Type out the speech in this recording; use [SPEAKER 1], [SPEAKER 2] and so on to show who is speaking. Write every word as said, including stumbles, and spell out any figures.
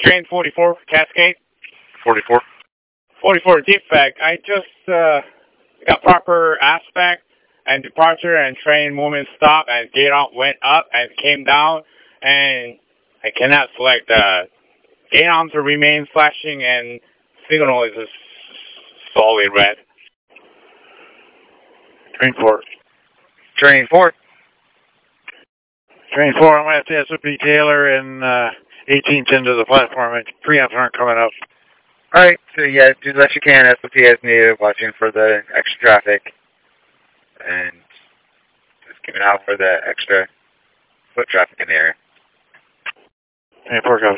[SPEAKER 1] Train forty-four, Cascade.
[SPEAKER 2] forty-four.
[SPEAKER 1] forty-four, defect. I just uh, got proper aspect and departure and train movement stop and gate on went up and came down and I cannot select uh, gate on to remain flashing and signal is a solid red.
[SPEAKER 2] Train four.
[SPEAKER 3] Train four.
[SPEAKER 2] Train four, I'm going to have to S O P Taylor and uh, eighteenth into the platform. And preamps aren't coming up.
[SPEAKER 3] Alright, so yeah, do the best you can. S O P as needed, watching for the extra traffic. And just keeping out for the extra foot traffic in the area.
[SPEAKER 2] Train four, copy.